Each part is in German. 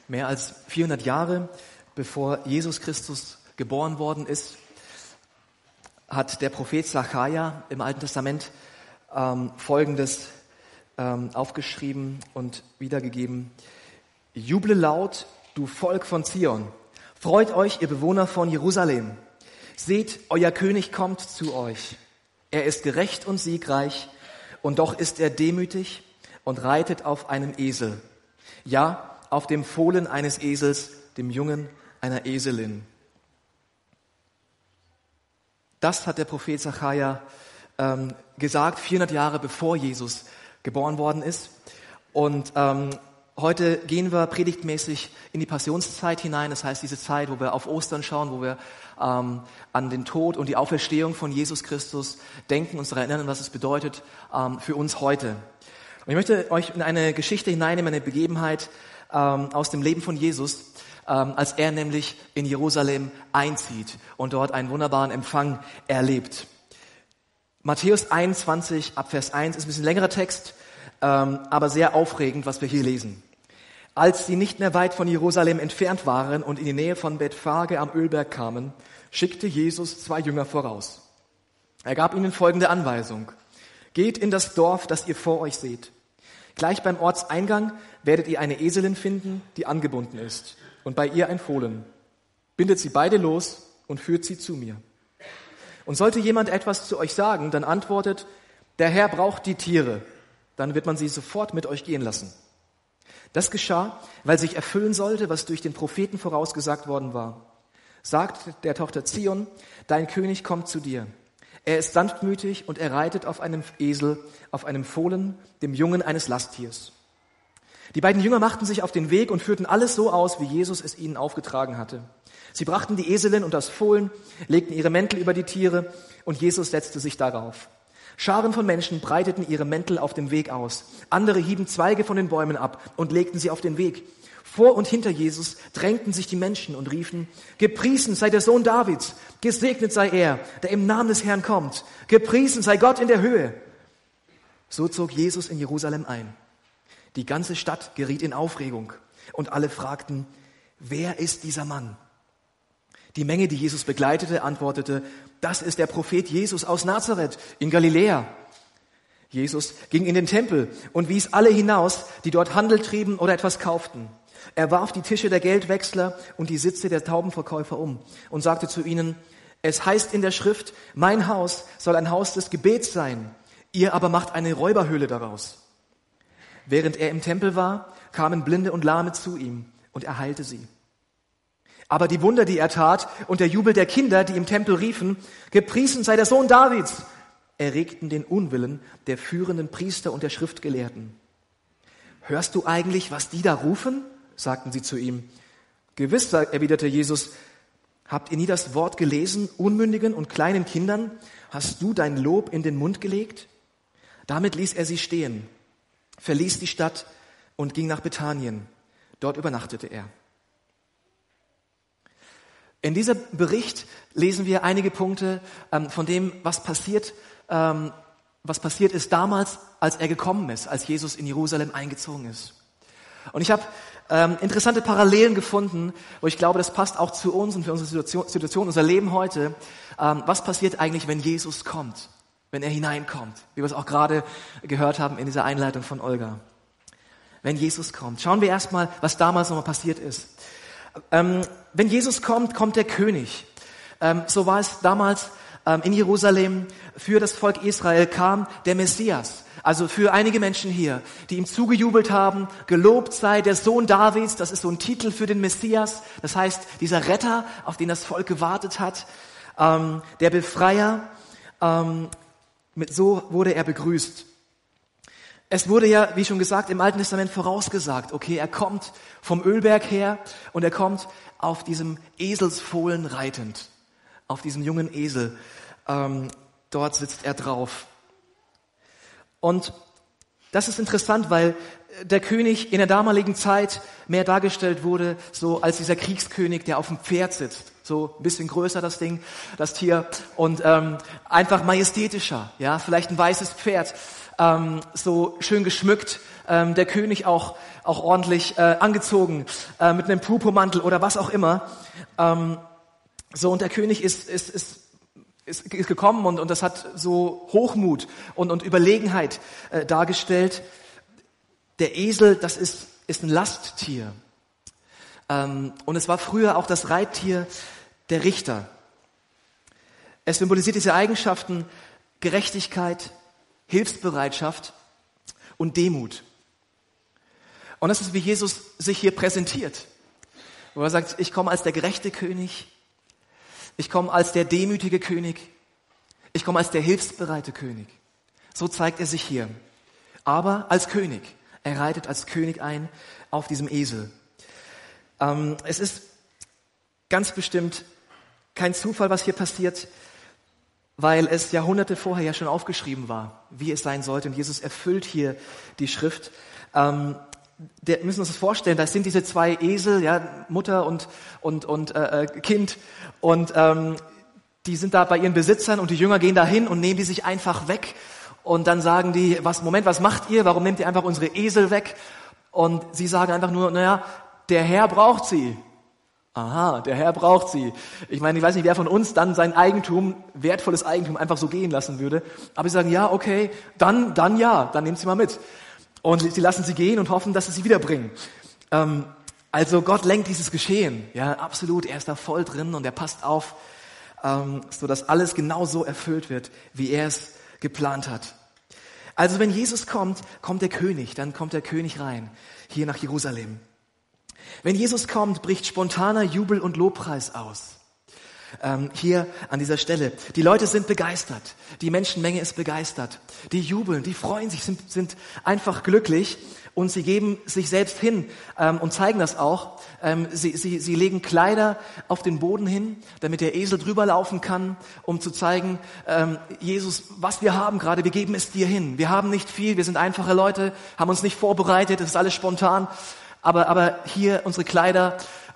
Mehr als 400 Jahre bevor Jesus Christus geboren worden ist, hat der Prophet Sacharja im Alten Testament Folgendes aufgeschrieben und wiedergegeben. Juble laut, du Volk von Zion. Freut euch, ihr Bewohner von Jerusalem. Seht, euer König kommt zu euch. Er ist gerecht und siegreich, und doch ist er demütig und reitet auf einem Esel. Ja, auf dem Fohlen eines Esels, dem Jungen einer Eselin. Das hat der Prophet Sacharja gesagt, 400 Jahre bevor Jesus geboren worden ist. Und heute gehen wir predigtmäßig in die Passionszeit hinein. Das heißt, diese Zeit, wo wir auf Ostern schauen, wo wir an den Tod und die Auferstehung von Jesus Christus denken, uns daran erinnern, was es bedeutet für uns heute. Und ich möchte euch in eine Geschichte hineinnehmen, eine Begebenheit aus dem Leben von Jesus, als er nämlich in Jerusalem einzieht und dort einen wunderbaren Empfang erlebt. Matthäus 21 ab Vers 1 ist ein bisschen längerer Text, aber sehr aufregend, was wir hier lesen. Als sie nicht mehr weit von Jerusalem entfernt waren und in die Nähe von Bethphage am Ölberg kamen, schickte Jesus 2 Jünger voraus. Er gab ihnen folgende Anweisung: Geht in das Dorf, das ihr vor euch seht. Gleich beim Ortseingang werdet ihr eine Eselin finden, die angebunden ist, und bei ihr ein Fohlen. Bindet sie beide los und führt sie zu mir. Und sollte jemand etwas zu euch sagen, dann antwortet: Der Herr braucht die Tiere. Dann wird man sie sofort mit euch gehen lassen. Das geschah, weil sich erfüllen sollte, was durch den Propheten vorausgesagt worden war. Sagt der Tochter Zion: Dein König kommt zu dir. Er ist sanftmütig und er reitet auf einem Esel, auf einem Fohlen, dem Jungen eines Lasttiers. Die beiden Jünger machten sich auf den Weg und führten alles so aus, wie Jesus es ihnen aufgetragen hatte. Sie brachten die Eselin und das Fohlen, legten ihre Mäntel über die Tiere und Jesus setzte sich darauf. Scharen von Menschen breiteten ihre Mäntel auf dem Weg aus. Andere hieben Zweige von den Bäumen ab und legten sie auf den Weg. Vor und hinter Jesus drängten sich die Menschen und riefen: Gepriesen sei der Sohn Davids, gesegnet sei er, der im Namen des Herrn kommt. Gepriesen sei Gott in der Höhe. So zog Jesus in Jerusalem ein. Die ganze Stadt geriet in Aufregung und alle fragten: Wer ist dieser Mann? Die Menge, die Jesus begleitete, antwortete: Das ist der Prophet Jesus aus Nazareth in Galiläa. Jesus ging in den Tempel und wies alle hinaus, die dort Handel trieben oder etwas kauften. Er warf die Tische der Geldwechsler und die Sitze der Taubenverkäufer um und sagte zu ihnen: Es heißt in der Schrift, mein Haus soll ein Haus des Gebets sein. Ihr aber macht eine Räuberhöhle daraus. Während er im Tempel war, kamen Blinde und Lahme zu ihm und er heilte sie. Aber die Wunder, die er tat und der Jubel der Kinder, die im Tempel riefen: Gepriesen sei der Sohn Davids, erregten den Unwillen der führenden Priester und der Schriftgelehrten. Hörst du eigentlich, was die da rufen? Sagten sie zu ihm. Gewiss, erwiderte Jesus, habt ihr nie das Wort gelesen, unmündigen und kleinen Kindern? Hast du dein Lob in den Mund gelegt? Damit ließ er sie stehen, verließ die Stadt und ging nach Bethanien. Dort übernachtete er. In diesem Bericht lesen wir einige Punkte von dem, was passiert ist damals, als er gekommen ist, als Jesus in Jerusalem eingezogen ist. Und ich habe interessante Parallelen gefunden, wo ich glaube, das passt auch zu uns und für unsere Situation, unser Leben heute. Was passiert eigentlich, wenn Jesus kommt, wenn er hineinkommt, wie wir es auch gerade gehört haben in dieser Einleitung von Olga. Wenn Jesus kommt. Schauen wir erstmal, was damals nochmal passiert ist. Wenn Jesus kommt, kommt der König. So war es damals in Jerusalem. Für das Volk Israel kam der Messias. Also für einige Menschen hier, die ihm zugejubelt haben: Gelobt sei der Sohn Davids. Das ist so ein Titel für den Messias. Das heißt, dieser Retter, auf den das Volk gewartet hat. Der Befreier. So wurde er begrüßt. Es wurde ja, wie schon gesagt, im Alten Testament vorausgesagt, okay, er kommt vom Ölberg her und er kommt auf diesem Eselsfohlen reitend, auf diesem jungen Esel. Dort sitzt er drauf. Und das ist interessant, weil der König in der damaligen Zeit mehr dargestellt wurde, so als dieser Kriegskönig, der auf dem Pferd sitzt. So ein bisschen größer das Ding, das Tier, und einfach majestätischer, ja, vielleicht ein weißes Pferd, so schön geschmückt, der König auch ordentlich angezogen, mit einem Purpurmantel oder was auch immer. So, und der König ist gekommen und das hat so Hochmut und Überlegenheit dargestellt. Der Esel, das ist ein Lasttier. Und es war früher auch das Reittier der Richter. Es symbolisiert diese Eigenschaften Gerechtigkeit, Hilfsbereitschaft und Demut. Und das ist, wie Jesus sich hier präsentiert. Wo er sagt, ich komme als der gerechte König, ich komme als der demütige König, ich komme als der hilfsbereite König. So zeigt er sich hier. Aber als König. Er reitet als König ein auf diesem Esel. Es ist ganz bestimmt kein Zufall, was hier passiert, weil es Jahrhunderte vorher ja schon aufgeschrieben war, wie es sein sollte. Und Jesus erfüllt hier die Schrift. Wir müssen uns das vorstellen, da sind diese zwei Esel, ja, Mutter und Kind, und die sind da bei ihren Besitzern und die Jünger gehen da hin und nehmen die sich einfach weg. Und dann sagen die, was macht ihr? Warum nehmt ihr einfach unsere Esel weg? Und sie sagen einfach nur, naja, der Herr braucht sie. Aha, der Herr braucht sie. Ich meine, ich weiß nicht, wer von uns dann sein Eigentum, wertvolles Eigentum, einfach so gehen lassen würde. Aber sie sagen, ja, okay, dann nehmt sie mal mit. Und sie lassen sie gehen und hoffen, dass sie wiederbringen. Also Gott lenkt dieses Geschehen. Ja, absolut, er ist da voll drin und er passt auf, so dass alles genau so erfüllt wird, wie er es geplant hat. Also wenn Jesus kommt der König, dann kommt der König rein, hier nach Jerusalem. Wenn Jesus kommt, bricht spontaner Jubel und Lobpreis aus. Hier an dieser Stelle. Die Leute sind begeistert. Die Menschenmenge ist begeistert. Die jubeln, die freuen sich, sind einfach glücklich und sie geben sich selbst hin und zeigen das auch. Sie legen Kleider auf den Boden hin, damit der Esel drüber laufen kann, um zu zeigen, Jesus, was wir haben gerade, wir geben es dir hin. Wir haben nicht viel, wir sind einfache Leute, haben uns nicht vorbereitet, das ist alles spontan. Aber hier unsere Kleider,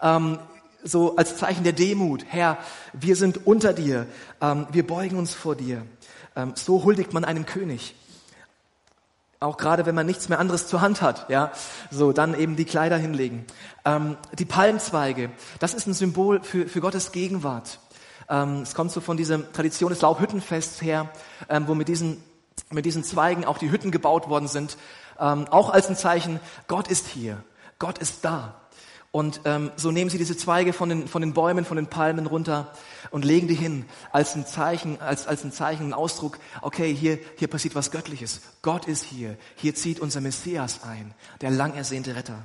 so als Zeichen der Demut. Herr, wir sind unter dir, wir beugen uns vor dir. So huldigt man einem König. Auch gerade, wenn man nichts mehr anderes zur Hand hat, ja, so dann eben die Kleider hinlegen. Die Palmzweige, das ist ein Symbol für Gottes Gegenwart. Es kommt so von dieser Tradition des Laubhüttenfests her, wo mit diesen Zweigen auch die Hütten gebaut worden sind. Auch als ein Zeichen, Gott ist hier, Gott ist da. Und so nehmen sie diese Zweige von den Bäumen, von den Palmen runter und legen die hin als ein Zeichen, als ein Zeichen, ein Ausdruck. Okay, hier passiert was Göttliches. Gott ist hier. Hier zieht unser Messias ein, der lang ersehnte Retter.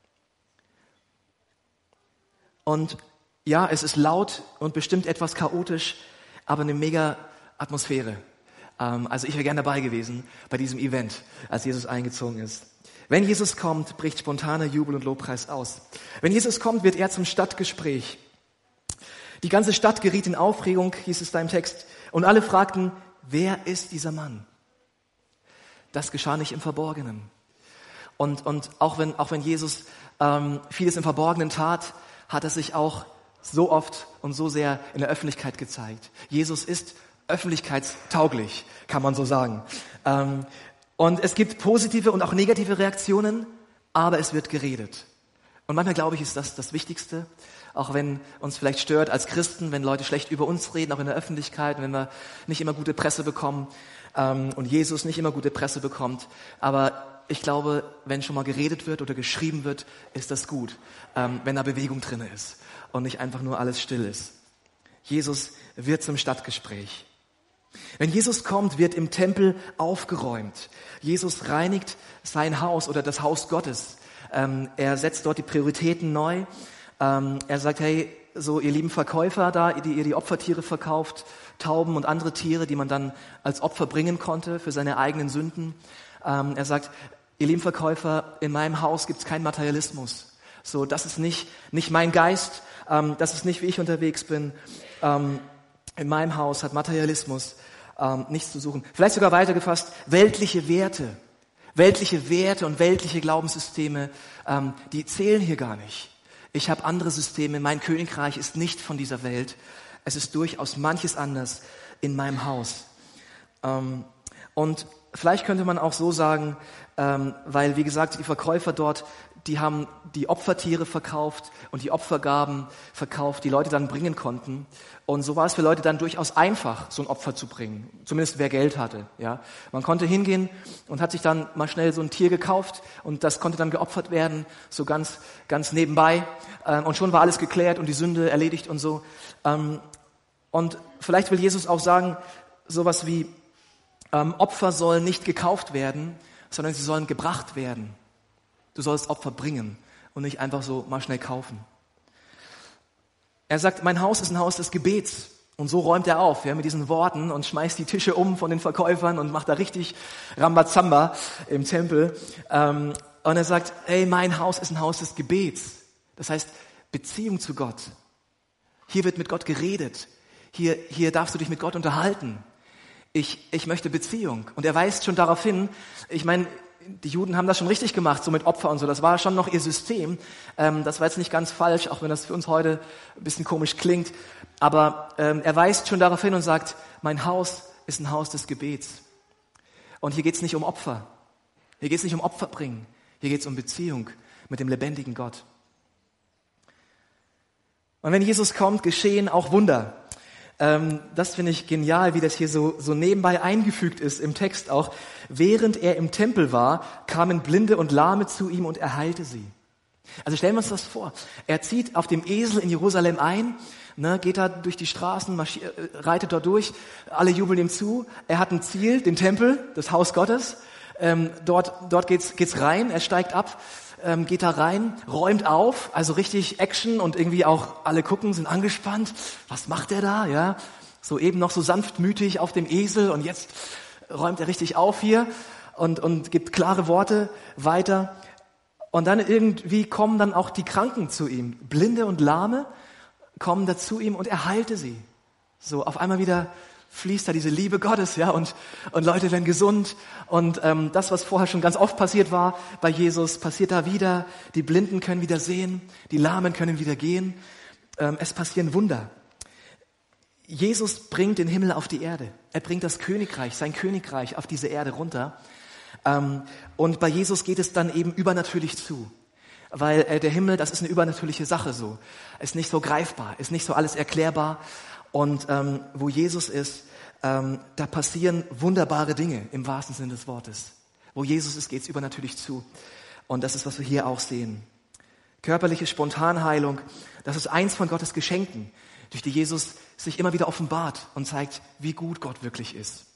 Und ja, es ist laut und bestimmt etwas chaotisch, aber eine mega Atmosphäre. Also ich wäre gern dabei gewesen bei diesem Event, als Jesus eingezogen ist. Wenn Jesus kommt, bricht spontaner Jubel und Lobpreis aus. Wenn Jesus kommt, wird er zum Stadtgespräch. Die ganze Stadt geriet in Aufregung, hieß es da im Text, und alle fragten, wer ist dieser Mann? Das geschah nicht im Verborgenen. Und auch wenn Jesus vieles im Verborgenen tat, hat er sich auch so oft und so sehr in der Öffentlichkeit gezeigt. Jesus ist öffentlichkeitstauglich, kann man so sagen. Und es gibt positive und auch negative Reaktionen, aber es wird geredet. Und manchmal, glaube ich, ist das Wichtigste, auch wenn uns vielleicht stört als Christen, wenn Leute schlecht über uns reden, auch in der Öffentlichkeit, wenn wir nicht immer gute Presse bekommen und Jesus nicht immer gute Presse bekommt. Aber ich glaube, wenn schon mal geredet wird oder geschrieben wird, ist das gut, wenn da Bewegung drin ist und nicht einfach nur alles still ist. Jesus wird zum Stadtgespräch. Wenn Jesus kommt, wird im Tempel aufgeräumt. Jesus reinigt sein Haus oder das Haus Gottes. Er setzt dort die Prioritäten neu. Er sagt, hey, so ihr lieben Verkäufer da, die ihr die Opfertiere verkauft, Tauben und andere Tiere, die man dann als Opfer bringen konnte für seine eigenen Sünden. Er sagt, ihr lieben Verkäufer, in meinem Haus gibt's keinen Materialismus. So, das ist nicht mein Geist, das ist nicht, wie ich unterwegs bin. In meinem Haus hat Materialismus nichts zu suchen. Vielleicht sogar weitergefasst, weltliche Werte Weltliche Werte und weltliche Glaubenssysteme, die zählen hier gar nicht. Ich habe andere Systeme. Mein Königreich ist nicht von dieser Welt. Es ist durchaus manches anders in meinem Haus. Und vielleicht könnte man auch so sagen, weil, wie gesagt, die Verkäufer dort, die haben die Opfertiere verkauft und die Opfergaben verkauft, die Leute dann bringen konnten. Und so war es für Leute dann durchaus einfach, so ein Opfer zu bringen. Zumindest wer Geld hatte. Ja, man konnte hingehen und hat sich dann mal schnell so ein Tier gekauft und das konnte dann geopfert werden, so ganz nebenbei. Und schon war alles geklärt und die Sünde erledigt und so. Und vielleicht will Jesus auch sagen, sowas wie Opfer sollen nicht gekauft werden, sondern sie sollen gebracht werden. Du sollst Opfer bringen und nicht einfach so mal schnell kaufen. Er sagt, mein Haus ist ein Haus des Gebets. Und so räumt er auf, ja, mit diesen Worten und schmeißt die Tische um von den Verkäufern und macht da richtig Rambazamba im Tempel. Und er sagt, hey, mein Haus ist ein Haus des Gebets. Das heißt, Beziehung zu Gott. Hier wird mit Gott geredet. Hier darfst du dich mit Gott unterhalten. Ich möchte Beziehung. Und er weist schon darauf hin, ich meine, die Juden haben das schon richtig gemacht, so mit Opfer und so. Das war schon noch ihr System. Das war jetzt nicht ganz falsch, auch wenn das für uns heute ein bisschen komisch klingt. Aber er weist schon darauf hin und sagt, mein Haus ist ein Haus des Gebets. Und hier geht es nicht um Opfer. Hier geht es nicht um Opfer bringen. Hier geht es um Beziehung mit dem lebendigen Gott. Und wenn Jesus kommt, geschehen auch Wunder. Das finde ich genial, wie das hier so nebenbei eingefügt ist im Text auch. Während er im Tempel war, kamen Blinde und Lahme zu ihm und er heilte sie. Also stellen wir uns das vor. Er zieht auf dem Esel in Jerusalem ein, geht da durch die Straßen, reitet dort durch, alle jubeln ihm zu. Er hat ein Ziel, den Tempel, das Haus Gottes. Dort geht's rein, er steigt ab, geht da rein, räumt auf, also richtig Action und irgendwie auch alle gucken, sind angespannt. Was macht er da? Ja, so eben noch so sanftmütig auf dem Esel und jetzt räumt er richtig auf hier und gibt klare Worte weiter. Und dann irgendwie kommen dann auch die Kranken zu ihm. Blinde und Lahme kommen da zu ihm und er heilte sie. So auf einmal wieder fließt da diese Liebe Gottes, ja, und Leute werden gesund und das, was vorher schon ganz oft passiert war bei Jesus, passiert da wieder. Die Blinden können wieder sehen, die Lahmen können wieder gehen. Es passieren Wunder. Jesus bringt den Himmel auf die Erde. Er bringt das Königreich, sein Königreich auf diese Erde runter. Und bei Jesus geht es dann eben übernatürlich zu. Weil der Himmel, das ist eine übernatürliche Sache so. Ist nicht so greifbar, ist nicht so alles erklärbar. Und wo Jesus ist, da passieren wunderbare Dinge im wahrsten Sinne des Wortes. Wo Jesus ist, geht es übernatürlich zu. Und das ist, was wir hier auch sehen. Körperliche Spontanheilung, das ist eins von Gottes Geschenken, durch die Jesus sich immer wieder offenbart und zeigt, wie gut Gott wirklich ist.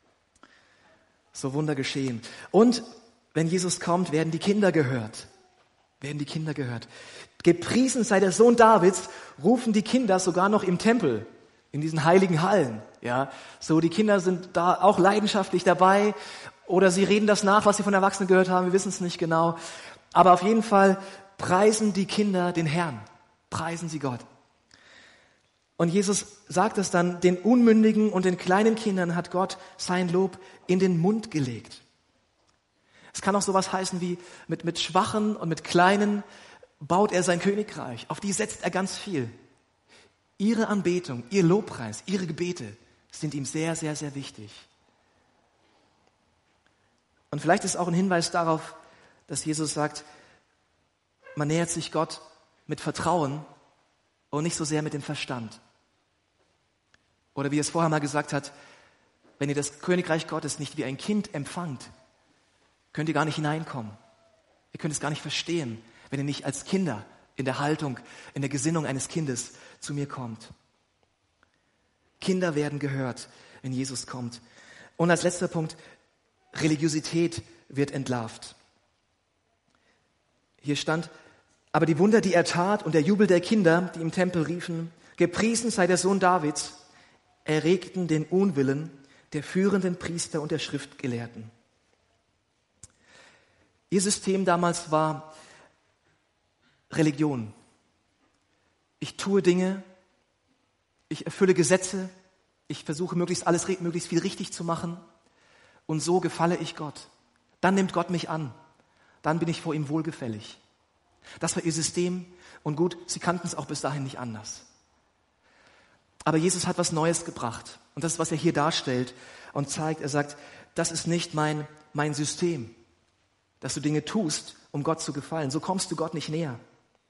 So Wunder geschehen. Und wenn Jesus kommt, werden die Kinder gehört. Gepriesen sei der Sohn Davids, rufen die Kinder sogar noch im Tempel, in diesen heiligen Hallen. Ja, so die Kinder sind da auch leidenschaftlich dabei oder sie reden das nach, was sie von Erwachsenen gehört haben, wir wissen es nicht genau. Aber auf jeden Fall preisen die Kinder den Herrn, preisen sie Gott. Und Jesus sagt es dann, den Unmündigen und den kleinen Kindern hat Gott sein Lob in den Mund gelegt. Es kann auch sowas heißen wie, mit Schwachen und mit Kleinen baut er sein Königreich. Auf die setzt er ganz viel. Ihre Anbetung, ihr Lobpreis, ihre Gebete sind ihm sehr, sehr, sehr wichtig. Und vielleicht ist auch ein Hinweis darauf, dass Jesus sagt, man nähert sich Gott mit Vertrauen und nicht so sehr mit dem Verstand. Oder wie er es vorher mal gesagt hat, wenn ihr das Königreich Gottes nicht wie ein Kind empfangt, könnt ihr gar nicht hineinkommen. Ihr könnt es gar nicht verstehen, wenn ihr nicht als Kinder in der Haltung, in der Gesinnung eines Kindes zu mir kommt. Kinder werden gehört, wenn Jesus kommt. Und als letzter Punkt, Religiosität wird entlarvt. Hier stand, aber die Wunder, die er tat und der Jubel der Kinder, die im Tempel riefen, gepriesen sei der Sohn Davids, erregten den Unwillen der führenden Priester und der Schriftgelehrten. Ihr System damals war Religion. Ich tue Dinge, ich erfülle Gesetze, ich versuche möglichst viel richtig zu machen und so gefalle ich Gott. Dann nimmt Gott mich an. Dann bin ich vor ihm wohlgefällig. Das war ihr System und gut, sie kannten es auch bis dahin nicht anders. Aber Jesus hat was Neues gebracht und das ist, was er hier darstellt und zeigt. Er sagt, das ist nicht mein System, dass du Dinge tust, um Gott zu gefallen. So kommst du Gott nicht näher.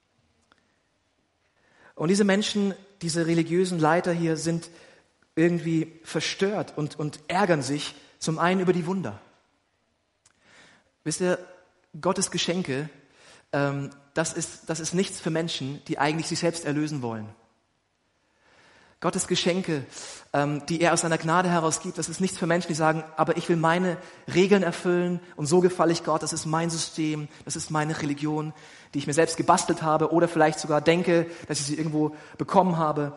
Und diese Menschen, diese religiösen Leiter hier sind irgendwie verstört und ärgern sich zum einen über die Wunder. Wisst ihr, Gottes Geschenke, das ist nichts für Menschen, die eigentlich sich selbst erlösen wollen. Gottes Geschenke, die er aus seiner Gnade heraus gibt, das ist nichts für Menschen, die sagen, aber ich will meine Regeln erfüllen und so gefalle ich Gott, das ist mein System, das ist meine Religion, die ich mir selbst gebastelt habe oder vielleicht sogar denke, dass ich sie irgendwo bekommen habe.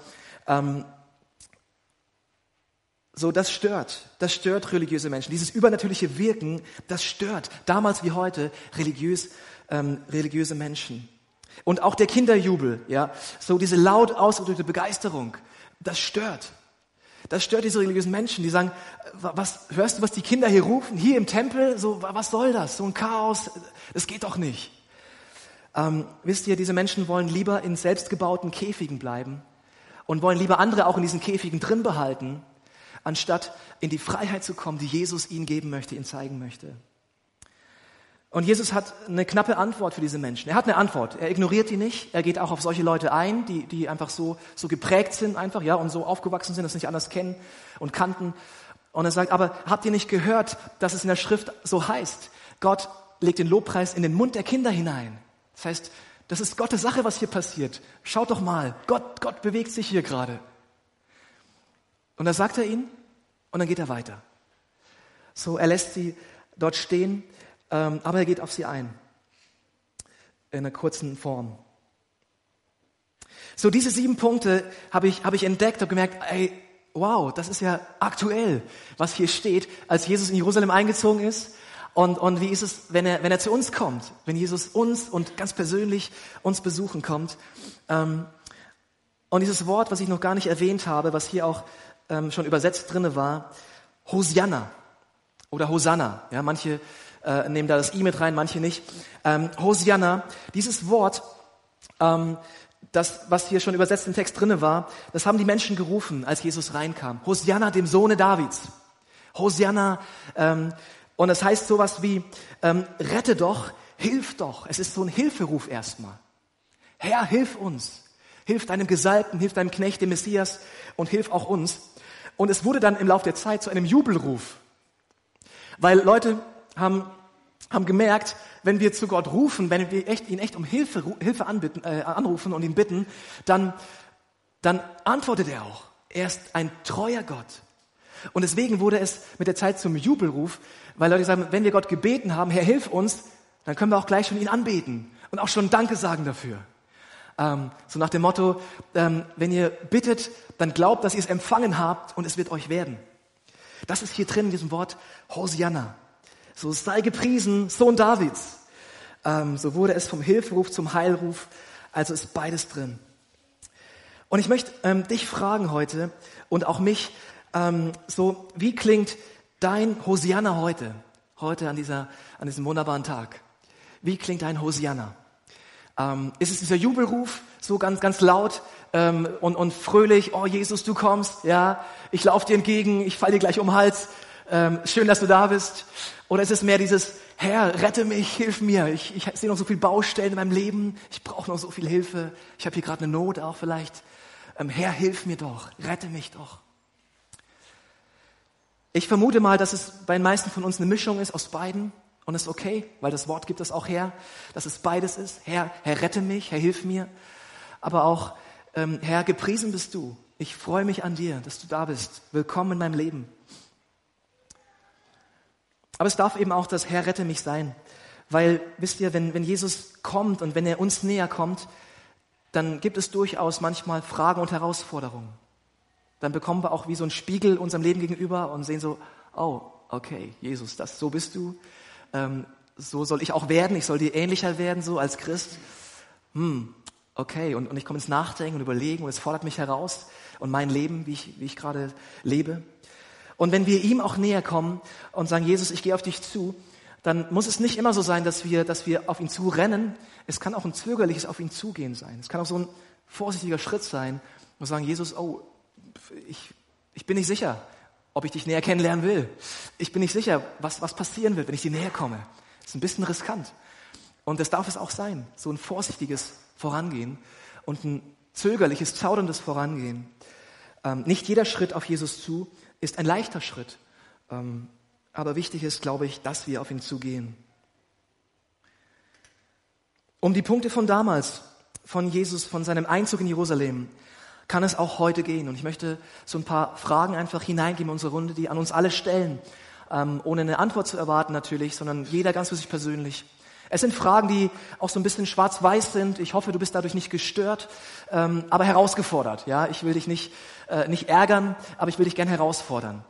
Das stört religiöse Menschen. Dieses übernatürliche Wirken, das stört, damals wie heute, religiöse Menschen. Und auch der Kinderjubel, ja, so diese laut ausgedrückte Begeisterung, das stört. Das stört diese religiösen Menschen, die sagen, hörst du, was die Kinder hier rufen? Hier im Tempel, so, was soll das? So ein Chaos, das geht doch nicht. Wisst ihr, diese Menschen wollen lieber in selbstgebauten Käfigen bleiben und wollen lieber andere auch in diesen Käfigen drin behalten, anstatt in die Freiheit zu kommen, die Jesus ihnen geben möchte, ihnen zeigen möchte. Und Jesus hat eine knappe Antwort für diese Menschen. Er hat eine Antwort. Er ignoriert die nicht. Er geht auch auf solche Leute ein, die einfach so geprägt sind einfach, ja, und so aufgewachsen sind, das nicht anders kennen und kannten. Und er sagt, aber habt ihr nicht gehört, dass es in der Schrift so heißt? Gott legt den Lobpreis in den Mund der Kinder hinein. Das heißt, das ist Gottes Sache, was hier passiert. Schaut doch mal. Gott bewegt sich hier gerade. Und da sagt er ihnen und dann geht er weiter. So, er lässt sie dort stehen, aber er geht auf sie ein. In einer kurzen Form. So, diese 7 Punkte habe ich entdeckt, habe gemerkt, ey, wow, das ist ja aktuell, was hier steht, als Jesus in Jerusalem eingezogen ist. Und wie ist es, wenn er zu uns kommt, wenn Jesus uns und ganz persönlich uns besuchen kommt. Und dieses Wort, was ich noch gar nicht erwähnt habe, was hier auch schon übersetzt drinne war, Hosianna oder Hosanna. Ja, manche nehmen da das I mit rein, manche nicht. Hosianna, dieses Wort, was hier schon übersetzt im Text drinne war, das haben die Menschen gerufen, als Jesus reinkam. Hosianna, dem Sohne Davids. Hosianna, und das heißt sowas wie, rette doch, hilf doch. Es ist so ein Hilferuf erstmal. Herr, hilf uns. Hilf deinem Gesalbten, hilf deinem Knecht, dem Messias und hilf auch uns. Und es wurde dann im Laufe der Zeit zu einem Jubelruf. Weil Leute haben gemerkt, wenn wir zu Gott rufen, wenn wir ihn echt um Hilfe anrufen und ihn bitten, dann antwortet er auch. Er ist ein treuer Gott. Und deswegen wurde es mit der Zeit zum Jubelruf, weil Leute sagen, wenn wir Gott gebeten haben, Herr, hilf uns, dann können wir auch gleich schon ihn anbeten und auch schon Danke sagen dafür. So nach dem Motto, wenn ihr bittet, dann glaubt, dass ihr es empfangen habt und es wird euch werden. Das ist hier drin in diesem Wort Hosianna. So sei gepriesen, Sohn Davids. So wurde es vom Hilferuf zum Heilruf, also ist beides drin. Und ich möchte dich fragen heute und auch mich, wie klingt dein Hosianna heute an diesem wunderbaren Tag? Wie klingt dein Hosianna? Ist es dieser Jubelruf, so ganz, ganz laut und fröhlich, oh Jesus, du kommst, ja, ich laufe dir entgegen, ich falle dir gleich um den Hals, schön, dass du da bist? Oder ist es mehr dieses, Herr, rette mich, hilf mir, ich sehe noch so viele Baustellen in meinem Leben, ich brauche noch so viel Hilfe, ich habe hier gerade eine Not auch vielleicht. Herr, hilf mir doch, rette mich doch. Ich vermute mal, dass es bei den meisten von uns eine Mischung ist aus beiden. Und ist okay, weil das Wort gibt es auch her, dass es beides ist. Herr, rette mich, Herr, hilf mir. Aber auch, Herr, gepriesen bist du. Ich freue mich an dir, dass du da bist. Willkommen in meinem Leben. Aber es darf eben auch das Herr, rette mich sein. Weil, wisst ihr, wenn Jesus kommt und wenn er uns näher kommt, dann gibt es durchaus manchmal Fragen und Herausforderungen. Dann bekommen wir auch wie so einen Spiegel unserem Leben gegenüber und sehen so, oh, okay, Jesus, so bist du. So soll ich auch werden, ich soll dir ähnlicher werden, so als Christ. Okay, und ich komme ins Nachdenken und Überlegen und es fordert mich heraus und mein Leben, wie ich gerade lebe. Und wenn wir ihm auch näher kommen und sagen, Jesus, ich gehe auf dich zu, dann muss es nicht immer so sein, dass wir auf ihn zurennen. Es kann auch ein zögerliches auf ihn zugehen sein. Es kann auch so ein vorsichtiger Schritt sein und sagen, Jesus, oh, ich bin nicht sicher, ob ich dich näher kennenlernen will. Ich bin nicht sicher, was passieren wird, wenn ich dir näher komme. Das ist ein bisschen riskant. Und das darf es auch sein, so ein vorsichtiges Vorangehen und ein zögerliches, zauderndes Vorangehen. Nicht jeder Schritt auf Jesus zu ist ein leichter Schritt. Aber wichtig ist, glaube ich, dass wir auf ihn zugehen. Um die Punkte von damals, von Jesus, von seinem Einzug in Jerusalem, kann es auch heute gehen. Und ich möchte so ein paar Fragen einfach hineingeben in unsere Runde, die an uns alle stellen, ohne eine Antwort zu erwarten natürlich, sondern jeder ganz für sich persönlich. Es sind Fragen, die auch so ein bisschen schwarz-weiß sind. Ich hoffe, du bist dadurch nicht gestört, aber herausgefordert. Ja, ich will dich nicht ärgern, aber ich will dich gerne herausfordern.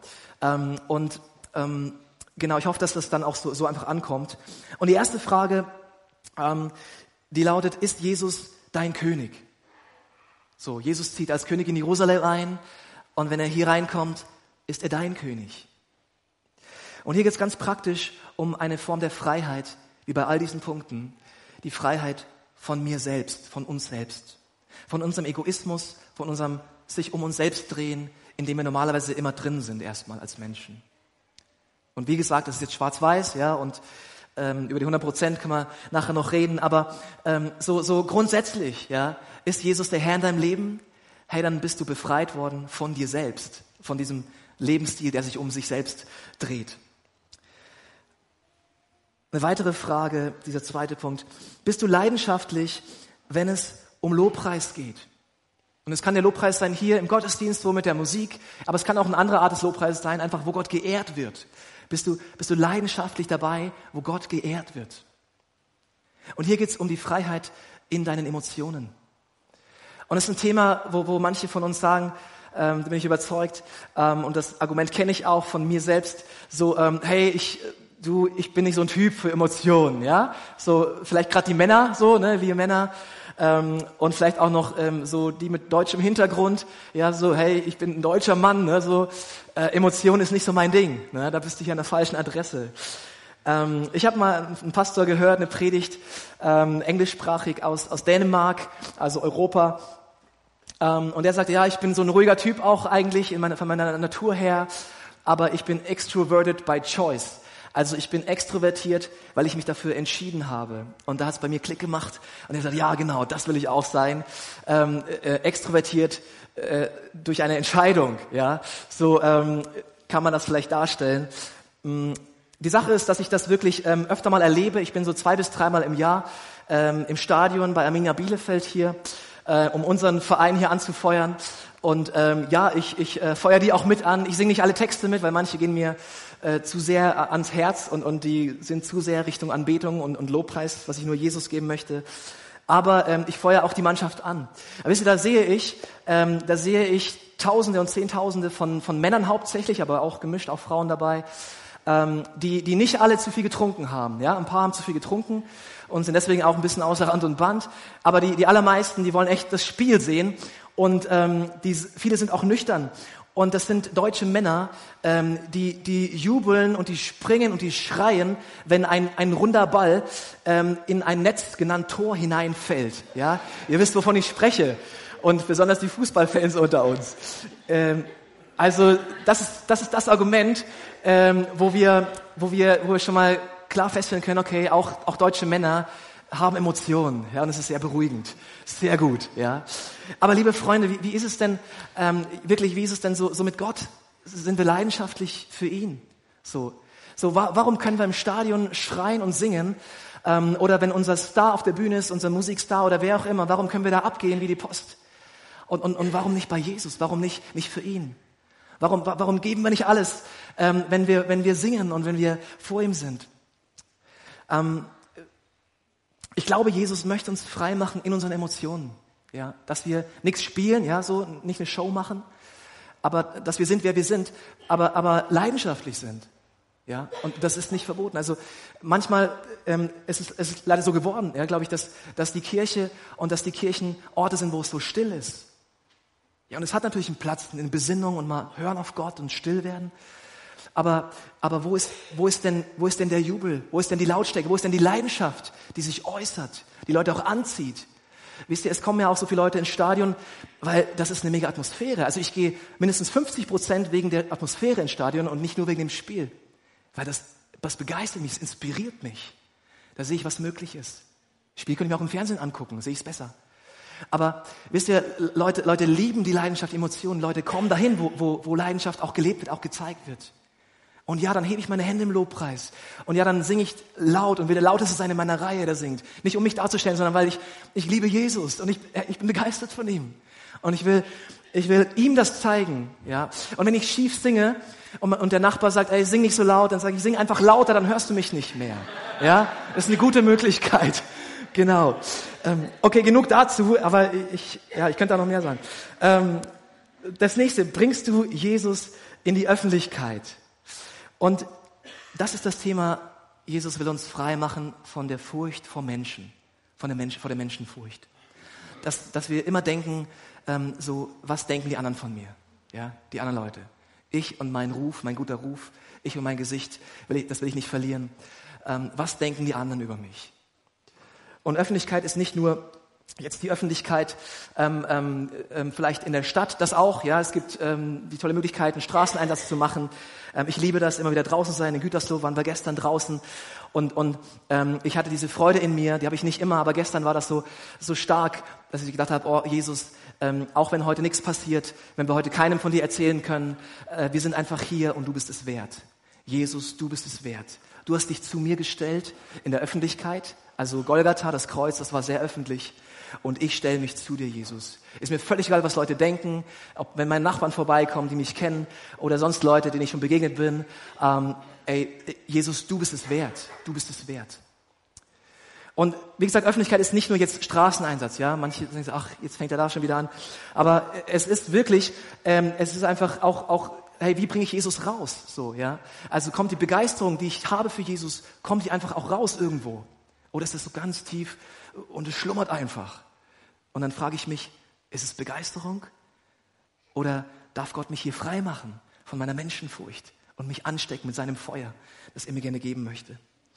Genau, ich hoffe, dass das dann auch so einfach ankommt. Und die erste Frage, die lautet, ist Jesus dein König? So, Jesus zieht als König in Jerusalem ein und wenn er hier reinkommt, ist er dein König. Und hier geht es ganz praktisch um eine Form der Freiheit, wie bei all diesen Punkten, die Freiheit von mir selbst, von uns selbst, von unserem Egoismus, von unserem sich um uns selbst drehen, in dem wir normalerweise immer drin sind erstmal als Menschen. Und wie gesagt, das ist jetzt schwarz-weiß, ja, und über die 100% kann man nachher noch reden, aber so grundsätzlich, ja, ist Jesus der Herr in deinem Leben? Hey, dann bist du befreit worden von dir selbst, von diesem Lebensstil, der sich um sich selbst dreht. Eine weitere Frage, dieser zweite Punkt. Bist du leidenschaftlich, wenn es um Lobpreis geht? Und es kann der Lobpreis sein hier im Gottesdienst, so mit der Musik, aber es kann auch eine andere Art des Lobpreises sein, einfach wo Gott geehrt wird. Bist du leidenschaftlich dabei, wo Gott geehrt wird? Und hier geht es um die Freiheit in deinen Emotionen. Und es ist ein Thema, wo manche von uns sagen, da bin ich überzeugt, und das Argument kenne ich auch von mir selbst, so, hey, ich bin nicht so ein Typ für Emotionen, ja? So, vielleicht gerade die Männer, so, ne, wir Männer, und vielleicht auch noch so die mit deutschem Hintergrund, ja, so, hey, ich bin ein deutscher Mann, ne, so, Emotion ist nicht so mein Ding, ne, da bist du hier an der falschen Adresse. Ich habe mal einen Pastor gehört, eine Predigt, englischsprachig aus Dänemark, also Europa, und der sagte, ja, ich bin so ein ruhiger Typ auch eigentlich von meiner Natur her, aber ich bin extroverted by choice. Also ich bin extrovertiert, weil ich mich dafür entschieden habe. Und da hat es bei mir Klick gemacht. Und er sagt, ja genau, das will ich auch sein. Extrovertiert durch eine Entscheidung. Ja, so kann man das vielleicht darstellen. Die Sache ist, dass ich das wirklich öfter mal erlebe. Ich bin so 2 bis 3 Mal im Jahr im Stadion bei Arminia Bielefeld hier, um unseren Verein hier anzufeuern. Und ich feuere die auch mit an. Ich singe nicht alle Texte mit, weil manche gehen mir zu sehr ans Herz und die sind zu sehr Richtung Anbetung und Lobpreis, was ich nur Jesus geben möchte. Aber ich feuere auch die Mannschaft an. Aber wisst ihr, da sehe ich Tausende und Zehntausende von Männern hauptsächlich, aber auch gemischt, auch Frauen dabei, die nicht alle zu viel getrunken haben. Ja, ein paar haben zu viel getrunken und sind deswegen auch ein bisschen außer Rand und Band. Aber die allermeisten, die wollen echt das Spiel sehen. Und viele sind auch nüchtern. Und das sind deutsche Männer, die jubeln und die springen und die schreien, wenn ein runder Ball in ein Netz, genannt Tor, hineinfällt. Ja, ihr wisst, wovon ich spreche. Und besonders die Fußballfans unter uns. Also das ist das Argument, wo wir schon mal klar feststellen können, okay, auch deutsche Männer haben Emotionen, ja, und es ist sehr beruhigend, sehr gut, ja. Aber liebe Freunde, wie ist es denn wirklich? Wie ist es denn so mit Gott? Sind wir leidenschaftlich für ihn? Warum können wir im Stadion schreien und singen? Oder wenn unser Star auf der Bühne ist, unser Musikstar oder wer auch immer, warum können wir da abgehen wie die Post? Und warum nicht bei Jesus? Warum nicht für ihn? Warum geben wir nicht alles, wenn wir singen und wenn wir vor ihm sind? Ich glaube, Jesus möchte uns frei machen in unseren Emotionen, ja, dass wir nichts spielen, ja, so nicht eine Show machen, aber dass wir sind, wer wir sind, aber leidenschaftlich sind, ja, und das ist nicht verboten. Also manchmal es ist leider so geworden, ja, glaube ich, dass die Kirche und dass die Kirchen Orte sind, wo es so still ist. Ja, und es hat natürlich einen Platz in Besinnung und mal hören auf Gott und still werden. Aber wo ist denn der Jubel? Wo ist denn die Lautstärke? Wo ist denn die Leidenschaft, die sich äußert, die Leute auch anzieht? Wisst ihr, es kommen ja auch so viele Leute ins Stadion, weil das ist eine mega Atmosphäre. Also ich gehe mindestens 50% wegen der Atmosphäre ins Stadion und nicht nur wegen dem Spiel. Weil das begeistert mich, es inspiriert mich. Da sehe ich, was möglich ist. Spiel könnte ich mir auch im Fernsehen angucken, da sehe ich es besser. Aber wisst ihr, Leute lieben die Leidenschaft, Emotionen. Leute kommen dahin, wo Leidenschaft auch gelebt wird, auch gezeigt wird. Und ja, dann hebe ich meine Hände im Lobpreis. Und ja, dann singe ich laut und will der Lauteste sein in meiner Reihe, der singt. Nicht um mich darzustellen, sondern weil ich liebe Jesus und ich bin begeistert von ihm. Und ich will ihm das zeigen. Ja. Und wenn ich schief singe und der Nachbar sagt, ey, sing nicht so laut, dann sage ich, sing einfach lauter, dann hörst du mich nicht mehr. Ja, das ist eine gute Möglichkeit. Genau. Okay, genug dazu, aber ich könnte da noch mehr sagen. Das nächste, bringst du Jesus in die Öffentlichkeit? Und das ist das Thema, Jesus will uns frei machen von der Furcht vor Menschen, vor der Menschenfurcht. Dass wir immer denken, was denken die anderen von mir? Ja, die anderen Leute. Ich und mein Ruf, mein guter Ruf, ich und mein Gesicht, das will ich nicht verlieren. Was denken die anderen über mich? Und Öffentlichkeit ist nicht nur jetzt die Öffentlichkeit vielleicht in der Stadt, das auch. Ja, es gibt die tolle Möglichkeit, einen Straßeneinsatz zu machen. Ich liebe das, immer wieder draußen sein. In Gütersloh waren wir gestern draußen und ich hatte diese Freude in mir, die habe ich nicht immer, aber gestern war das so stark, dass ich gedacht habe, oh Jesus, auch wenn heute nichts passiert, wenn wir heute keinem von dir erzählen können, wir sind einfach hier und du bist es wert. Jesus, du bist es wert. Du hast dich zu mir gestellt in der Öffentlichkeit, also Golgatha, das Kreuz, das war sehr öffentlich. Und ich stelle mich zu dir, Jesus. Ist mir völlig egal, was Leute denken, ob wenn meine Nachbarn vorbeikommen, die mich kennen, oder sonst Leute, denen ich schon begegnet bin. Jesus, du bist es wert. Du bist es wert. Und wie gesagt, Öffentlichkeit ist nicht nur jetzt Straßeneinsatz. Ja, manche sagen, ach, jetzt fängt er da schon wieder an. Aber es ist wirklich, es ist einfach auch hey, wie bringe ich Jesus raus? So, ja. Also kommt die Begeisterung, die ich habe für Jesus, kommt die einfach auch raus irgendwo? Oder ist das so ganz tief und es schlummert einfach? Und dann frage ich mich, ist es Begeisterung? Oder darf Gott mich hier frei machen von meiner Menschenfurcht und mich anstecken mit seinem Feuer, das er mir gerne geben möchte?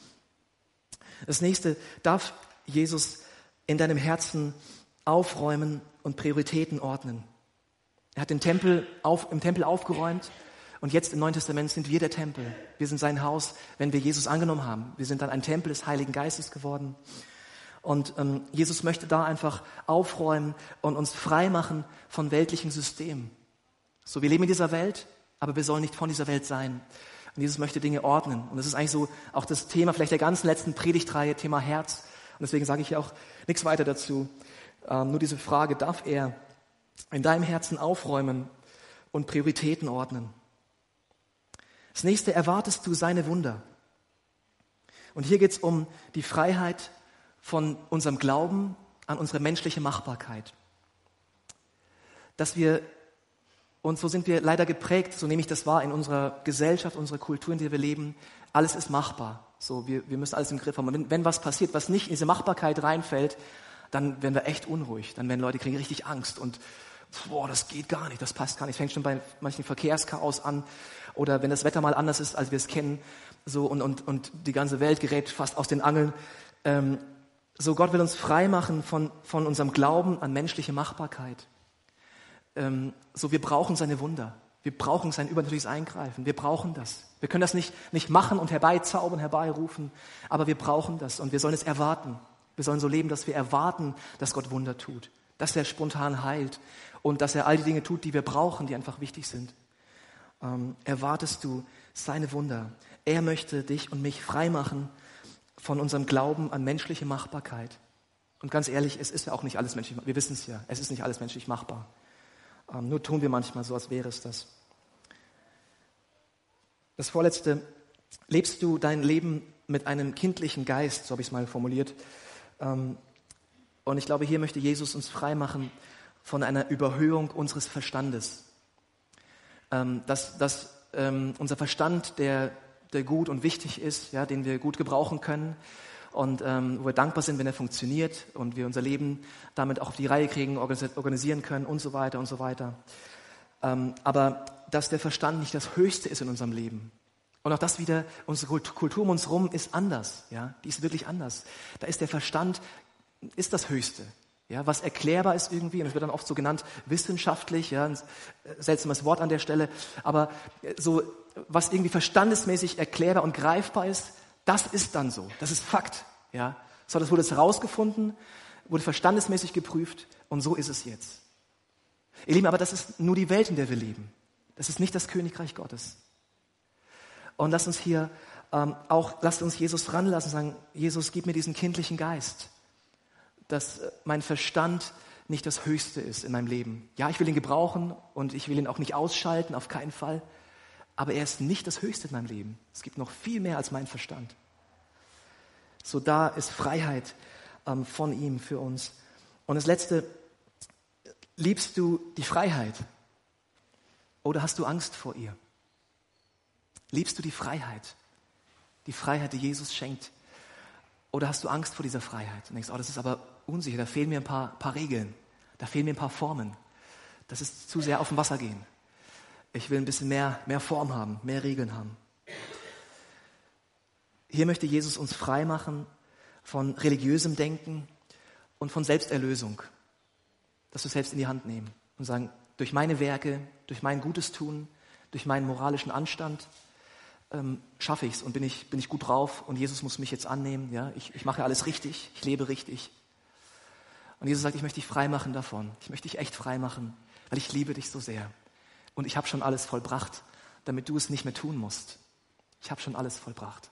Das nächste, darf Jesus in deinem Herzen aufräumen und Prioritäten ordnen? Er hat im Tempel aufgeräumt und jetzt im Neuen Testament sind wir der Tempel. Wir sind sein Haus, wenn wir Jesus angenommen haben. Wir sind dann ein Tempel des Heiligen Geistes geworden. Und Jesus möchte da einfach aufräumen und uns frei machen von weltlichen Systemen. So, wir leben in dieser Welt, aber wir sollen nicht von dieser Welt sein. Und Jesus möchte Dinge ordnen. Und das ist eigentlich so auch das Thema vielleicht der ganzen letzten Predigtreihe, Thema Herz. Und deswegen sage ich hier auch nichts weiter dazu. Nur diese Frage, darf er in deinem Herzen aufräumen und Prioritäten ordnen? Das nächste, erwartest du seine Wunder? Und hier geht es um die Freiheit von unserem Glauben an unsere menschliche Machbarkeit. Dass wir, und so sind wir leider geprägt, so nehme ich das wahr in unserer Gesellschaft, unserer Kultur, in der wir leben, alles ist machbar. So, wir müssen alles im Griff haben. Wenn was passiert, was nicht in diese Machbarkeit reinfällt, dann werden wir echt unruhig. Dann werden Leute, kriegen richtig Angst und das geht gar nicht, das passt gar nicht. Fängt schon bei manchen Verkehrschaos an oder wenn das Wetter mal anders ist, als wir es kennen, so und die ganze Welt gerät fast aus den Angeln. So, Gott will uns frei machen von unserem Glauben an menschliche Machbarkeit. So, wir brauchen seine Wunder. Wir brauchen sein übernatürliches Eingreifen. Wir brauchen das. Wir können das nicht machen und herbeizaubern, herbeirufen, aber wir brauchen das und wir sollen es erwarten. Wir sollen so leben, dass wir erwarten, dass Gott Wunder tut, dass er spontan heilt und dass er all die Dinge tut, die wir brauchen, die einfach wichtig sind. Erwartest du seine Wunder? Er möchte dich und mich frei machen von unserem Glauben an menschliche Machbarkeit. Und ganz ehrlich, es ist ja auch nicht alles menschlich machbar. Wir wissen es ja, es ist nicht alles menschlich machbar. Nur tun wir manchmal so, als wäre es das. Das Vorletzte, lebst du dein Leben mit einem kindlichen Geist, so habe ich es mal formuliert. Und ich glaube, hier möchte Jesus uns frei machen von einer Überhöhung unseres Verstandes. Dass unser Verstand, der gut und wichtig ist, ja, den wir gut gebrauchen können und wo wir dankbar sind, wenn er funktioniert und wir unser Leben damit auch auf die Reihe kriegen, organisieren können und so weiter und so weiter. Aber dass der Verstand nicht das Höchste ist in unserem Leben. Und auch das wieder, unsere Kultur um uns herum ist anders. Ja? Die ist wirklich anders. Da ist der Verstand, ist das Höchste. Ja? Was erklärbar ist irgendwie, und es wird dann oft so genannt, wissenschaftlich, ja? Ein seltsames Wort an der Stelle, aber so, was irgendwie verstandesmäßig erklärbar und greifbar ist, das ist dann so. Das ist Fakt. Ja? So, das wurde herausgefunden, wurde verstandesmäßig geprüft und so ist es jetzt. Ihr Lieben, aber das ist nur die Welt, in der wir leben. Das ist nicht das Königreich Gottes. Und lasst uns hier lasst uns Jesus ranlassen und sagen, Jesus, gib mir diesen kindlichen Geist, dass mein Verstand nicht das Höchste ist in meinem Leben. Ja, ich will ihn gebrauchen und ich will ihn auch nicht ausschalten, auf keinen Fall. Aber er ist nicht das Höchste in meinem Leben. Es gibt noch viel mehr als mein Verstand. So, da ist Freiheit von ihm für uns. Und das Letzte, liebst du die Freiheit oder hast du Angst vor ihr? Liebst du die Freiheit, die Jesus schenkt? Oder hast du Angst vor dieser Freiheit? Und denkst, das ist aber unsicher, da fehlen mir ein paar Regeln, da fehlen mir ein paar Formen. Das ist zu sehr auf dem Wasser gehen. Ich will ein bisschen mehr Form haben, mehr Regeln haben. Hier möchte Jesus uns frei machen von religiösem Denken und von Selbsterlösung. Das wir selbst in die Hand nehmen und sagen, durch meine Werke, durch mein Gutes tun, durch meinen moralischen Anstand schaffe ich es und bin ich gut drauf und Jesus muss mich jetzt annehmen. Ja? Ich mache alles richtig, ich lebe richtig. Und Jesus sagt, ich möchte dich frei machen davon. Ich möchte dich echt frei machen, weil ich liebe dich so sehr. Und ich habe schon alles vollbracht, damit du es nicht mehr tun musst. Ich habe schon alles vollbracht.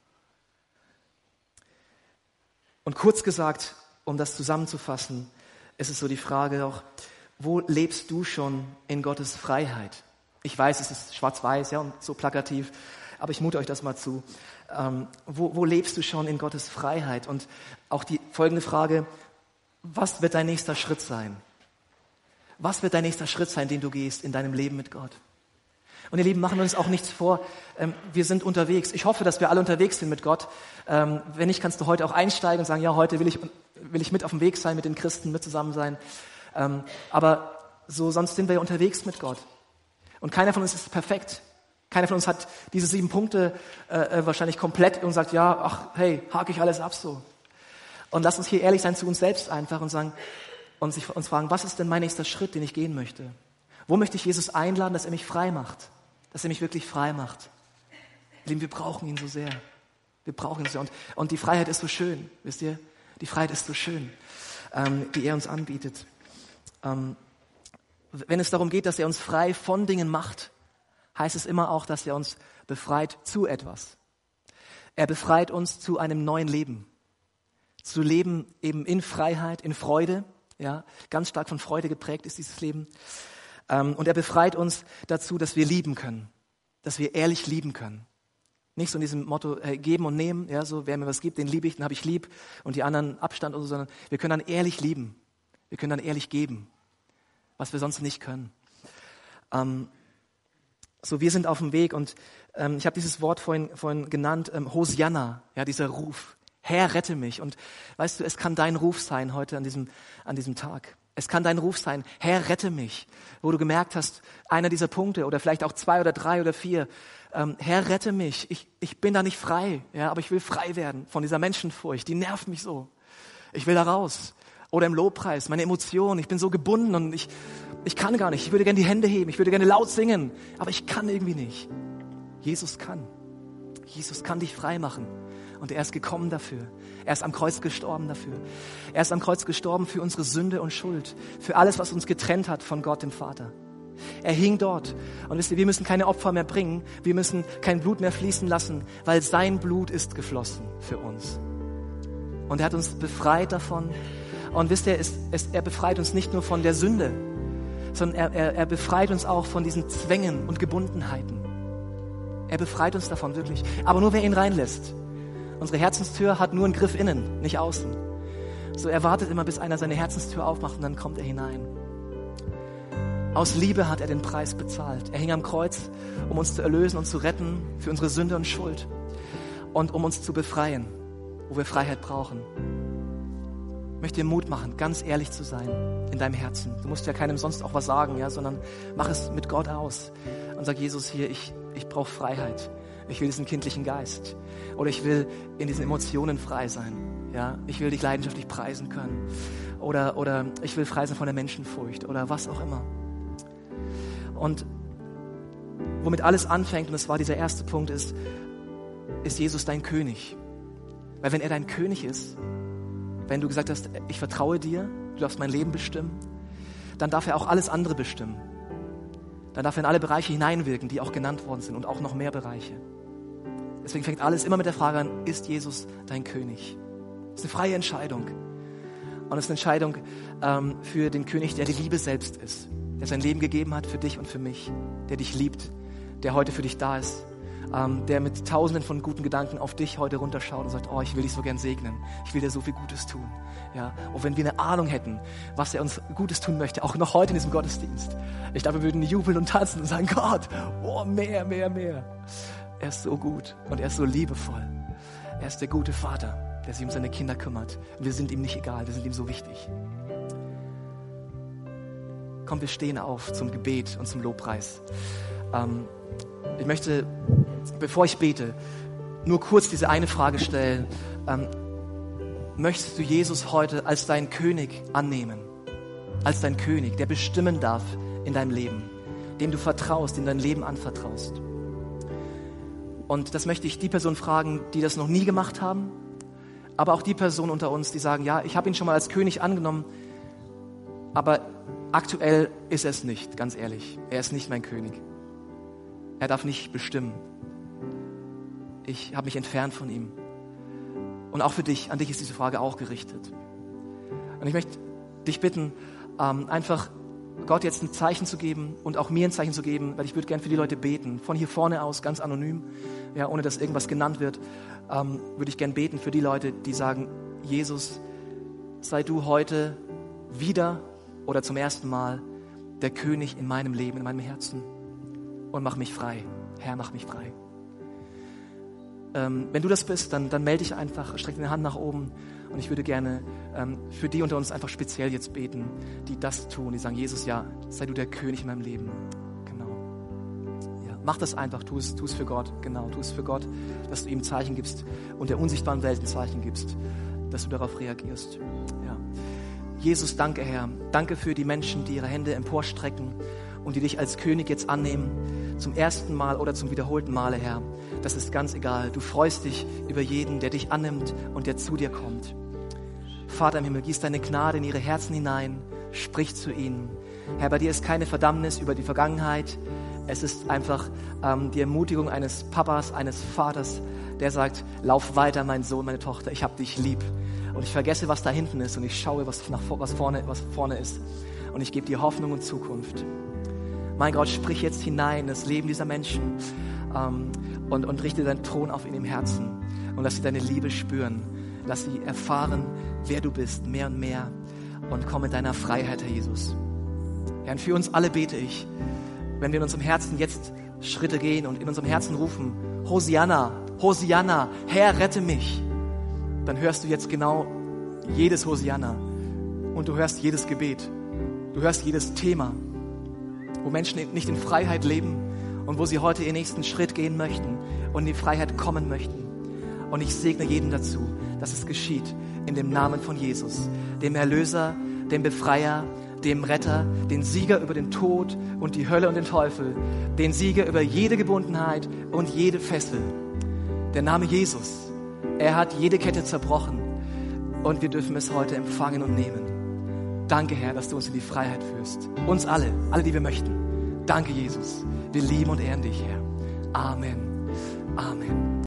Und kurz gesagt, um das zusammenzufassen, ist es so die Frage auch, wo lebst du schon in Gottes Freiheit? Ich weiß, es ist schwarz-weiß, ja, und so plakativ, aber ich mute euch das mal zu. Wo lebst du schon in Gottes Freiheit? Und auch die folgende Frage, was wird dein nächster Schritt sein? Was wird dein nächster Schritt sein, den du gehst in deinem Leben mit Gott? Und ihr Lieben, machen wir uns auch nichts vor. Wir sind unterwegs. Ich hoffe, dass wir alle unterwegs sind mit Gott. Wenn nicht, kannst du heute auch einsteigen und sagen, ja, heute will ich mit auf dem Weg sein, mit den Christen mit zusammen sein. Aber so, sonst sind wir unterwegs mit Gott. Und keiner von uns ist perfekt. Keiner von uns hat diese 7 Punkte wahrscheinlich komplett und sagt, ja, ach, hey, hake ich alles ab so. Und lass uns hier ehrlich sein zu uns selbst einfach und sagen, uns fragen, was ist denn mein nächster Schritt, den ich gehen möchte? Wo möchte ich Jesus einladen, dass er mich frei macht? Dass er mich wirklich frei macht? Lieben, wir brauchen ihn so sehr. Wir brauchen ihn so sehr. Und die Freiheit ist so schön, wisst ihr? Die Freiheit ist so schön, die er uns anbietet. Wenn es darum geht, dass er uns frei von Dingen macht, heißt es immer auch, dass er uns befreit zu etwas. Er befreit uns zu einem neuen Leben. Zu leben eben in Freiheit, in Freude. Ja, ganz stark von Freude geprägt ist dieses Leben. Und er befreit uns dazu, dass wir lieben können. Dass wir ehrlich lieben können. Nicht so in diesem Motto, geben und nehmen. Ja, so, wer mir was gibt, den liebe ich, den habe ich lieb. Und die anderen Abstand oder so, sondern wir können dann ehrlich lieben. Wir können dann ehrlich geben. Was wir sonst nicht können. So, wir sind auf dem Weg und ich habe dieses Wort vorhin genannt, Hosianna, ja, dieser Ruf. Herr, rette mich. Und weißt du, es kann dein Ruf sein heute an diesem Tag. Es kann dein Ruf sein, Herr, rette mich. Wo du gemerkt hast, einer dieser Punkte oder vielleicht auch 2 oder 3 oder 4, Herr, rette mich. Ich bin da nicht frei, ja, aber ich will frei werden von dieser Menschenfurcht. Die nervt mich so. Ich will da raus. Oder im Lobpreis, meine Emotionen. Ich bin so gebunden und ich kann gar nicht. Ich würde gerne die Hände heben. Ich würde gerne laut singen. Aber ich kann irgendwie nicht. Jesus kann. Jesus kann dich frei machen. Und er ist gekommen dafür. Er ist am Kreuz gestorben dafür. Er ist am Kreuz gestorben für unsere Sünde und Schuld. Für alles, was uns getrennt hat von Gott, dem Vater. Er hing dort. Und wisst ihr, wir müssen keine Opfer mehr bringen. Wir müssen kein Blut mehr fließen lassen, weil sein Blut ist geflossen für uns. Und er hat uns befreit davon. Und wisst ihr, er befreit uns nicht nur von der Sünde, sondern er befreit uns auch von diesen Zwängen und Gebundenheiten. Er befreit uns davon, wirklich. Aber nur, wer ihn reinlässt. Unsere Herzenstür hat nur einen Griff innen, nicht außen. So, er wartet immer, bis einer seine Herzenstür aufmacht und dann kommt er hinein. Aus Liebe hat er den Preis bezahlt. Er hing am Kreuz, um uns zu erlösen und zu retten für unsere Sünde und Schuld. Und um uns zu befreien, wo wir Freiheit brauchen. Ich möchte dir Mut machen, ganz ehrlich zu sein in deinem Herzen. Du musst ja keinem sonst auch was sagen, ja, sondern mach es mit Gott aus. Und und sag, Jesus, hier, ich brauche Freiheit. Ich will diesen kindlichen Geist. Oder ich will in diesen Emotionen frei sein. Ja, ich will dich leidenschaftlich preisen können. Oder ich will frei sein von der Menschenfurcht oder was auch immer. Und womit alles anfängt, und das war dieser erste Punkt, ist Jesus dein König. Weil wenn er dein König ist, wenn du gesagt hast, ich vertraue dir, du darfst mein Leben bestimmen, dann darf er auch alles andere bestimmen. Dann darf er in alle Bereiche hineinwirken, die auch genannt worden sind und auch noch mehr Bereiche. Deswegen fängt alles immer mit der Frage an, ist Jesus dein König? Das ist eine freie Entscheidung. Und es ist eine Entscheidung für den König, der die Liebe selbst ist, der sein Leben gegeben hat für dich und für mich, der dich liebt, der heute für dich da ist, der mit tausenden von guten Gedanken auf dich heute runterschaut und sagt, oh, ich will dich so gern segnen, ich will dir so viel Gutes tun. Ja, und wenn wir eine Ahnung hätten, was er uns Gutes tun möchte, auch noch heute in diesem Gottesdienst, ich glaube, wir würden jubeln und tanzen und sagen, Gott, oh, mehr, mehr, mehr. Er ist so gut und er ist so liebevoll. Er ist der gute Vater, der sich um seine Kinder kümmert. Wir sind ihm nicht egal, wir sind ihm so wichtig. Komm, wir stehen auf zum Gebet und zum Lobpreis. Ich möchte, bevor ich bete, nur kurz diese eine Frage stellen. Möchtest du Jesus heute als deinen König annehmen? Als deinen König, der bestimmen darf in deinem Leben, dem du vertraust, dem dein Leben anvertraust? Und das möchte ich die Person fragen, die das noch nie gemacht haben, aber auch die Person unter uns, die sagen, ja, ich habe ihn schon mal als König angenommen, aber aktuell ist er es nicht, ganz ehrlich. Er ist nicht mein König. Er darf nicht bestimmen. Ich habe mich entfernt von ihm. Und auch für dich, an dich ist diese Frage auch gerichtet. Und ich möchte dich bitten, einfach Gott jetzt ein Zeichen zu geben und auch mir ein Zeichen zu geben, weil ich würde gerne für die Leute beten. Von hier vorne aus, ganz anonym, ja, ohne dass irgendwas genannt wird, würde ich gerne beten für die Leute, die sagen, Jesus, sei du heute wieder oder zum ersten Mal der König in meinem Leben, in meinem Herzen und mach mich frei. Herr, mach mich frei. Wenn du das bist, dann melde dich einfach, streck deine Hand nach oben und ich würde gerne für die unter uns einfach speziell jetzt beten, die das tun, die sagen, Jesus, ja, sei du der König in meinem Leben. Genau. Ja, mach das einfach, tu es für Gott, genau, tu es für Gott, dass du ihm Zeichen gibst und der unsichtbaren Welt ein Zeichen gibst, dass du darauf reagierst. Ja. Jesus, danke, Herr, danke für die Menschen, die ihre Hände emporstrecken und die dich als König jetzt annehmen, zum ersten Mal oder zum wiederholten Male, Herr. Das ist ganz egal. Du freust dich über jeden, der dich annimmt und der zu dir kommt. Vater im Himmel, gieß deine Gnade in ihre Herzen hinein, sprich zu ihnen. Herr, bei dir ist keine Verdammnis über die Vergangenheit. Es ist einfach die Ermutigung eines Papas, eines Vaters, der sagt, lauf weiter, mein Sohn, meine Tochter, ich hab dich lieb. Und ich vergesse, was da hinten ist und ich schaue, was vorne ist. Und ich gebe dir Hoffnung und Zukunft. Mein Gott, sprich jetzt hinein in das Leben dieser Menschen und richte deinen Thron auf in ihrem Herzen und lass sie deine Liebe spüren. Lass sie erfahren, wer du bist, mehr und mehr und komm in deiner Freiheit, Herr Jesus. Herr, und für uns alle bete ich, wenn wir in unserem Herzen jetzt Schritte gehen und in unserem Herzen rufen, Hosianna, Hosianna, Herr, rette mich, dann hörst du jetzt genau jedes Hosianna und du hörst jedes Gebet, du hörst jedes Thema, wo Menschen nicht in Freiheit leben und wo sie heute ihren nächsten Schritt gehen möchten und in die Freiheit kommen möchten. Und ich segne jeden dazu, dass es geschieht in dem Namen von Jesus, dem Erlöser, dem Befreier, dem Retter, den Sieger über den Tod und die Hölle und den Teufel, den Sieger über jede Gebundenheit und jede Fessel. Der Name Jesus, er hat jede Kette zerbrochen und wir dürfen es heute empfangen und nehmen. Danke, Herr, dass du uns in die Freiheit führst. Uns alle, die wir möchten. Danke, Jesus. Wir lieben und ehren dich, Herr. Amen. Amen.